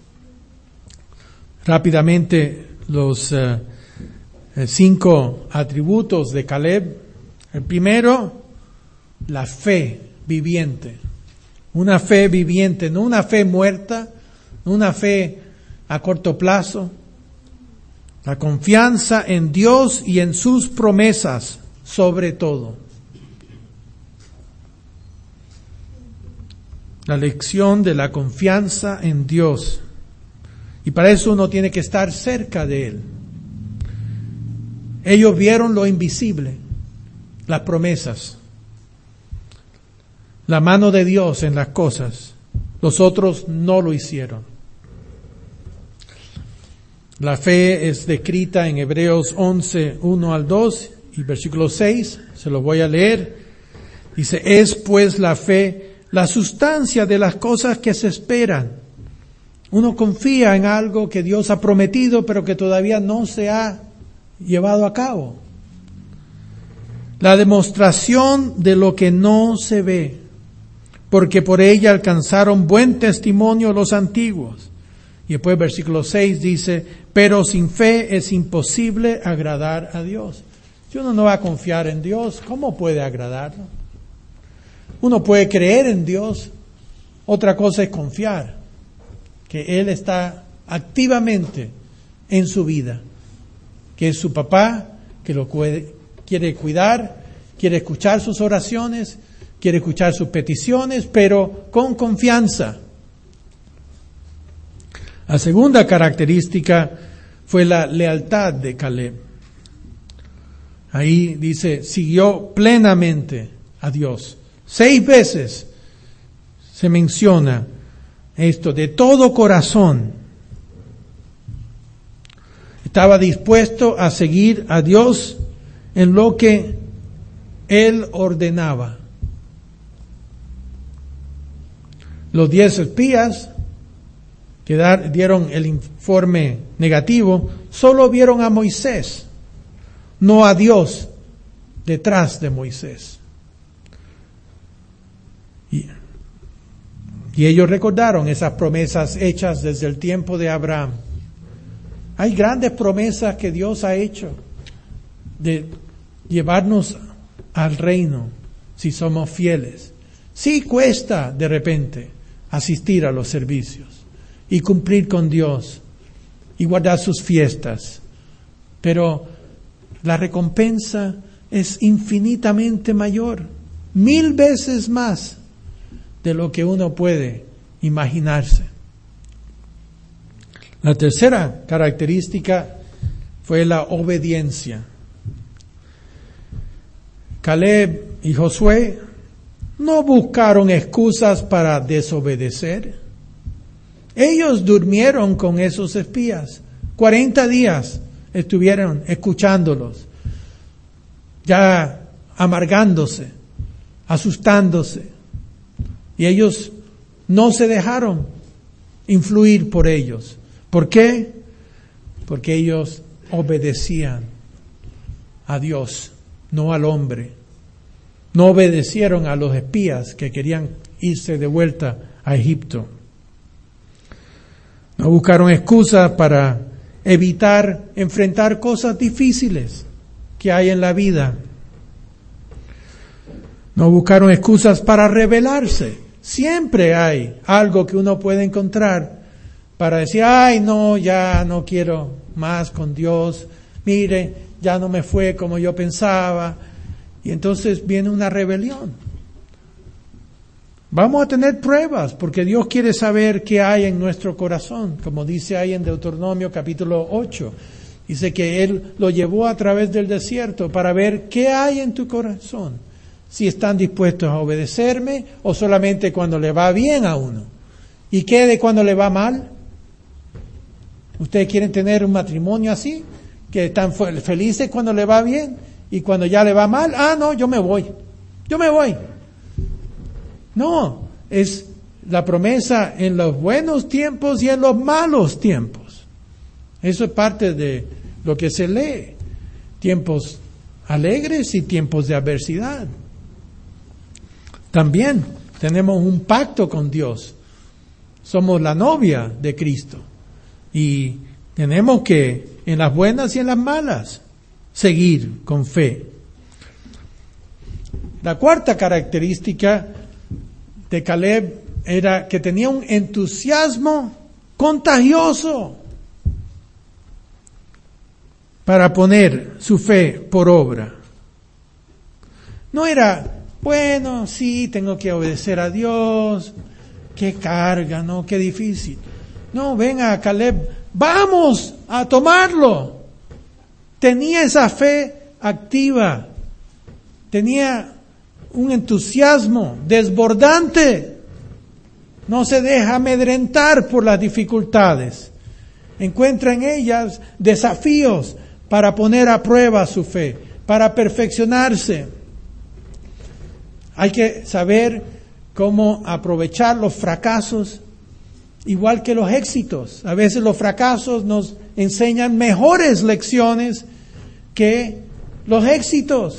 rápidamente los uh, cinco atributos de Caleb. El primero, la fe viviente. Una fe viviente, no una fe muerta, no una fe a corto plazo. La confianza en Dios y en sus promesas sobre todo. La lección de la confianza en Dios. Y para eso uno tiene que estar cerca de Él. Ellos vieron lo invisible, las promesas, la mano de Dios en las cosas. Los otros no lo hicieron. La fe es descrita en Hebreos once, uno al dos y versículo seis, se lo voy a leer. Dice, es pues la fe la sustancia de las cosas que se esperan. Uno confía en algo que Dios ha prometido, pero que todavía no se ha llevado a cabo. La demostración de lo que no se ve, porque por ella alcanzaron buen testimonio los antiguos. Y después versículo seis dice, pero sin fe es imposible agradar a Dios. Si uno no va a confiar en Dios, ¿cómo puede agradarlo? Uno puede creer en Dios, otra cosa es confiar, que Él está activamente en su vida, que es su papá, que lo quiere cuidar, quiere escuchar sus oraciones, quiere escuchar sus peticiones, pero con confianza. La segunda característica fue la lealtad de Caleb. Ahí dice, siguió plenamente a Dios. Seis veces se menciona esto, de todo corazón. Estaba dispuesto a seguir a Dios en lo que Él ordenaba. Los diez espías que dar, dieron el informe negativo, solo vieron a Moisés, no a Dios detrás de Moisés. Y, y ellos recordaron esas promesas hechas desde el tiempo de Abraham. Hay grandes promesas que Dios ha hecho de llevarnos al reino si somos fieles. Sí cuesta de repente asistir a los servicios y cumplir con Dios y guardar sus fiestas, pero la recompensa es infinitamente mayor, mil veces más de lo que uno puede imaginarse. La tercera característica fue la obediencia. Caleb y Josué no buscaron excusas para desobedecer. Ellos durmieron con esos espías. Cuarenta días estuvieron escuchándolos, ya amargándose, asustándose. Y ellos no se dejaron influir por ellos. ¿Por qué? Porque ellos obedecían a Dios, no al hombre. No obedecieron a los espías que querían irse de vuelta a Egipto. No buscaron excusas para evitar enfrentar cosas difíciles que hay en la vida. No buscaron excusas para rebelarse. Siempre hay algo que uno puede encontrar para decir, ay, no, ya no quiero más con Dios. Mire, ya no me fue como yo pensaba. Y entonces viene una rebelión. Vamos a tener pruebas porque Dios quiere saber qué hay en nuestro corazón, como dice ahí en Deuteronomio capítulo ocho. Dice que Él lo llevó a través del desierto para ver qué hay en tu corazón. Si están dispuestos a obedecerme o solamente cuando le va bien a uno. ¿Y qué de cuando le va mal? ¿Ustedes quieren tener un matrimonio así? Que están felices cuando le va bien y cuando ya le va mal, ah, no, yo me voy. Yo me voy. No, es la promesa en los buenos tiempos y en los malos tiempos. Eso es parte de lo que se lee. Tiempos alegres y tiempos de adversidad. También tenemos un pacto con Dios. Somos la novia de Cristo. Y tenemos que, en las buenas y en las malas, seguir con fe. La cuarta característica de Caleb era que tenía un entusiasmo contagioso para poner su fe por obra. No era, bueno, sí, tengo que obedecer a Dios, qué carga, ¿no? Qué difícil. No, venga, Caleb, vamos a tomarlo. tenía esa fe activa, tenía un entusiasmo desbordante, no se deja amedrentar por las dificultades, encuentra en ellas desafíos para poner a prueba su fe, para perfeccionarse. Hay que saber cómo aprovechar los fracasos, igual que los éxitos. A veces los fracasos nos enseñan mejores lecciones que los éxitos.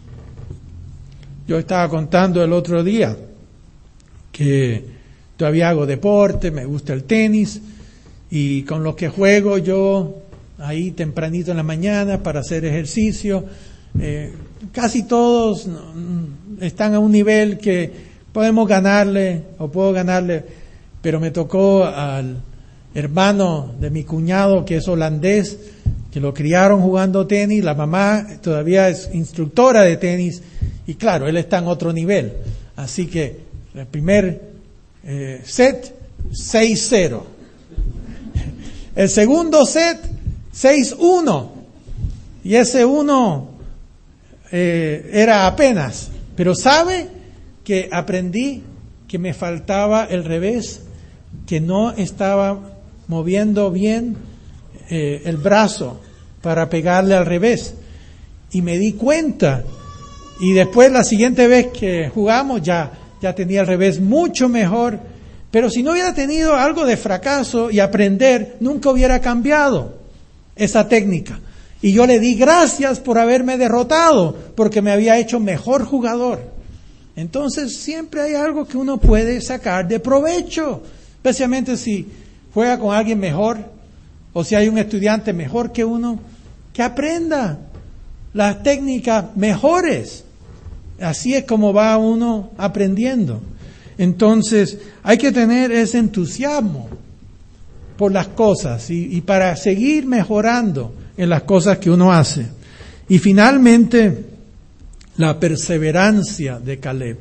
Yo estaba contando el otro día que todavía hago deporte, me gusta el tenis, y con los que juego yo ahí tempranito en la mañana para hacer ejercicio, eh, casi todos están a un nivel que podemos ganarle o puedo ganarle, pero me tocó al hermano de mi cuñado que es holandés, que lo criaron jugando tenis, la mamá todavía es instructora de tenis y claro, él está en otro nivel. Así que el primer eh, set, seis cero. El segundo set, seis uno. Y ese uno eh, era apenas. Pero ¿sabe que aprendí que me faltaba el revés? Que no estaba moviendo bien eh, el brazo para pegarle al revés. Y me di cuenta. Y después la siguiente vez que jugamos ya, ya tenía el revés mucho mejor. Pero si no hubiera tenido algo de fracaso y aprender, nunca hubiera cambiado esa técnica. Y yo le di gracias por haberme derrotado, porque me había hecho mejor jugador. Entonces siempre hay algo que uno puede sacar de provecho, especialmente si juega con alguien mejor o si hay un estudiante mejor que uno, que aprenda las técnicas mejores. Así es como va uno aprendiendo. Entonces hay que tener ese entusiasmo por las cosas y, y para seguir mejorando en las cosas que uno hace. Y finalmente, la perseverancia de Caleb.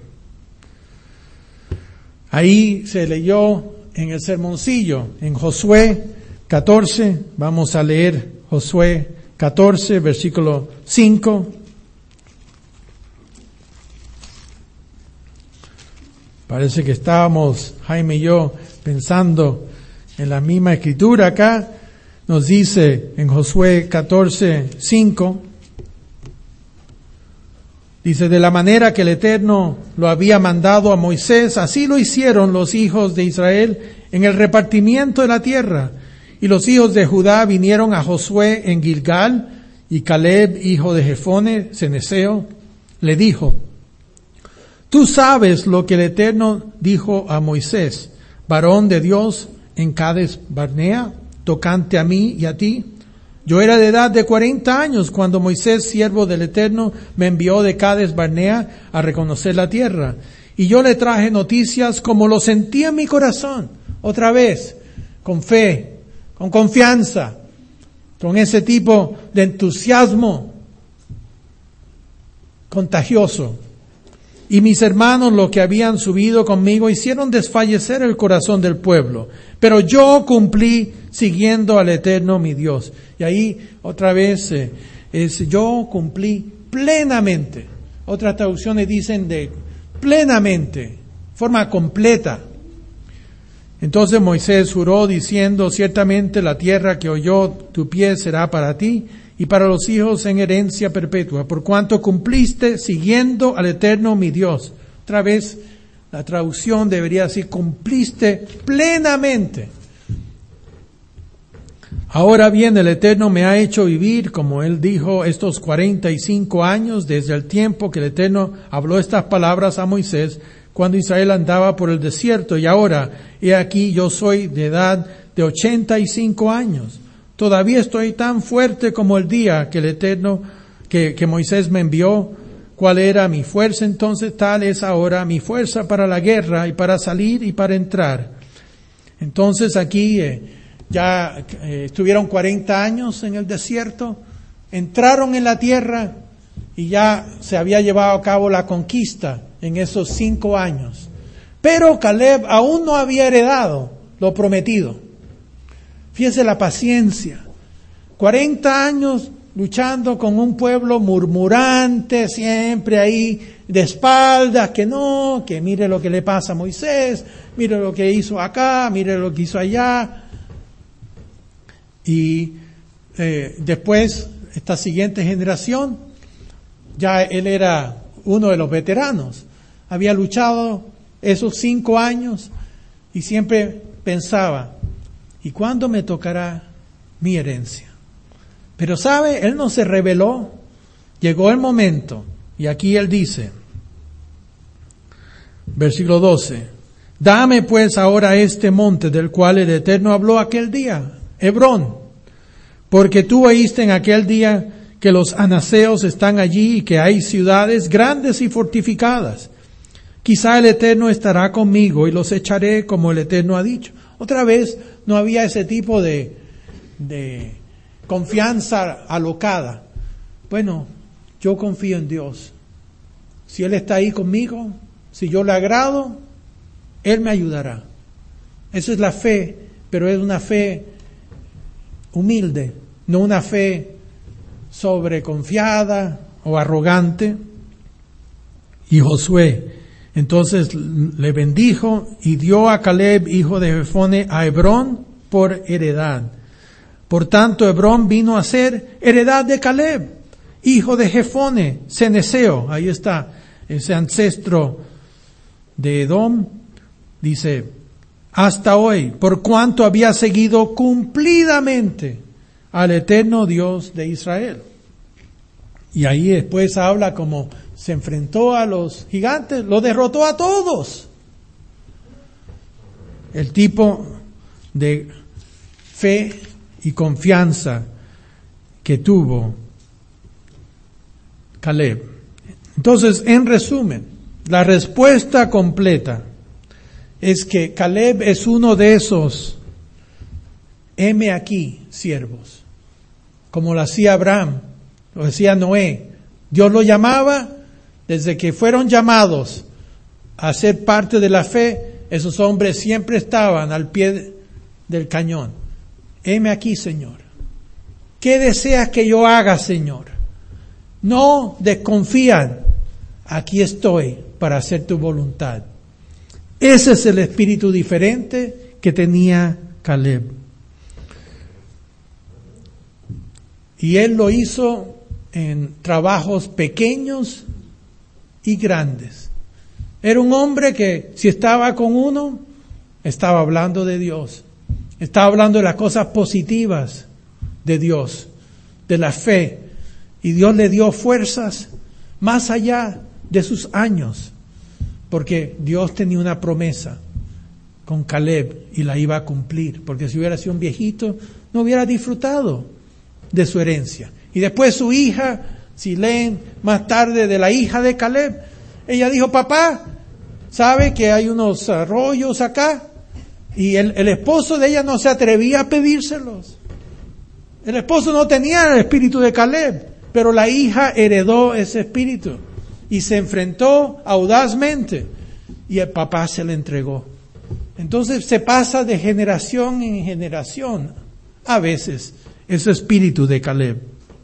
Ahí se leyó en el sermoncillo, en Josué catorce, vamos a leer Josué catorce, versículo cinco. Parece que estábamos, Jaime y yo, pensando en la misma escritura acá. Nos dice en Josué catorce, cinco, dice, de la manera que el Eterno lo había mandado a Moisés, así lo hicieron los hijos de Israel en el repartimiento de la tierra. Y los hijos de Judá vinieron a Josué en Gilgal, y Caleb, hijo de Jefone, ceneseo, le dijo, tú sabes lo que el Eterno dijo a Moisés, varón de Dios en Cades Barnea, tocante a mí y a ti. Yo era de edad de cuarenta años cuando Moisés, siervo del Eterno, me envió de Cades Barnea a reconocer la tierra. Y yo le traje noticias como lo sentía en mi corazón. Otra vez, con fe, con confianza, con ese tipo de entusiasmo contagioso. Y mis hermanos, los que habían subido conmigo, hicieron desfallecer el corazón del pueblo. Pero yo cumplí siguiendo al Eterno mi Dios. Y ahí otra vez eh, es yo cumplí plenamente. Otras traducciones dicen de plenamente, forma completa. Entonces Moisés juró diciendo, ciertamente la tierra que oyó tu pie será para ti y para los hijos en herencia perpetua, por cuanto cumpliste siguiendo al Eterno mi Dios. Otra vez la traducción debería decir, cumpliste plenamente. Ahora bien, el Eterno me ha hecho vivir, como él dijo, estos cuarenta y cinco años, desde el tiempo que el Eterno habló estas palabras a Moisés, cuando Israel andaba por el desierto, y ahora, he aquí, yo soy de edad de ochenta y cinco años. Todavía estoy tan fuerte como el día que el Eterno, que, que Moisés me envió. ¿Cuál era mi fuerza entonces? Tal es ahora mi fuerza para la guerra y para salir y para entrar. Entonces aquí eh, ya eh, estuvieron cuarenta años en el desierto, entraron en la tierra y ya se había llevado a cabo la conquista en esos cinco años. Pero Caleb aún no había heredado lo prometido. Fíjese la paciencia. cuarenta años luchando con un pueblo murmurante, siempre ahí de espaldas, que no, que mire lo que le pasa a Moisés, mire lo que hizo acá, mire lo que hizo allá. Y eh, después, esta siguiente generación, ya él era uno de los veteranos, había luchado esos cinco años y siempre pensaba, ¿y cuándo me tocará mi herencia? Pero sabe, él no se rebeló, llegó el momento, y aquí él dice, versículo doce, dame pues ahora este monte del cual el Eterno habló aquel día, Hebrón, porque tú oíste en aquel día que los anaseos están allí y que hay ciudades grandes y fortificadas. Quizá el Eterno estará conmigo y los echaré como el Eterno ha dicho. Otra vez no había ese tipo de, de confianza alocada. Bueno, yo confío en Dios. Si Él está ahí conmigo, si yo le agrado, Él me ayudará. Esa es la fe, pero es una fe humilde, no una fe sobreconfiada o arrogante. Y Josué entonces le bendijo y dio a Caleb, hijo de Jefone, a Hebrón por heredad. Por tanto, Hebrón vino a ser heredad de Caleb, hijo de Jefone, cenezeo. Ahí está, ese ancestro de Edom. Dice, hasta hoy, por cuanto había seguido cumplidamente al eterno Dios de Israel. Y ahí después habla como se enfrentó a los gigantes, lo derrotó a todos. El tipo de fe y confianza que tuvo Caleb. Entonces, en resumen, la respuesta completa es que Caleb es uno de esos heme aquí, siervos, como lo hacía Abraham, lo decía Noé. Dios lo llamaba, desde que fueron llamados a ser parte de la fe, esos hombres siempre estaban al pie del cañón. Heme aquí, Señor. ¿Qué deseas que yo haga, Señor? No desconfían. Aquí estoy para hacer tu voluntad. Ese es el espíritu diferente que tenía Caleb. Y él lo hizo en trabajos pequeños y grandes. Era un hombre que si estaba con uno, estaba hablando de Dios. Estaba hablando de las cosas positivas de Dios, de la fe. Y Dios le dio fuerzas más allá de sus años, porque Dios tenía una promesa con Caleb y la iba a cumplir, porque si hubiera sido un viejito, no hubiera disfrutado de su herencia. Y después su hija, si leen más tarde de la hija de Caleb, ella dijo, papá, ¿sabe que hay unos arroyos acá? Y el, el esposo de ella no se atrevía a pedírselos. El esposo no tenía el espíritu de Caleb, pero la hija heredó ese espíritu y se enfrentó audazmente y el papá se le entregó. Entonces se pasa de generación en generación, a veces, ese espíritu de Caleb.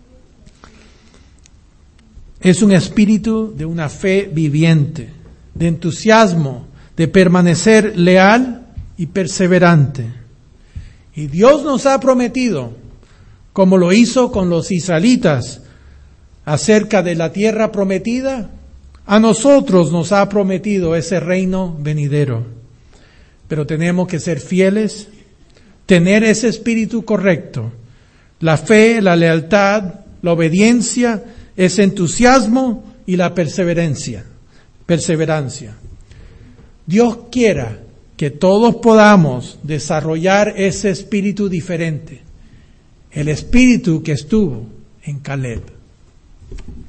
Es un espíritu de una fe viviente, de entusiasmo, de permanecer leal y perseverante. Y Dios nos ha prometido, como lo hizo con los israelitas acerca de la tierra prometida, a nosotros nos ha prometido ese reino venidero. Pero tenemos que ser fieles, tener ese espíritu correcto, la fe, la lealtad, la obediencia, ese entusiasmo y la perseverancia. Perseverancia. Dios quiera que todos podamos desarrollar ese espíritu diferente, el espíritu que estuvo en Caleb.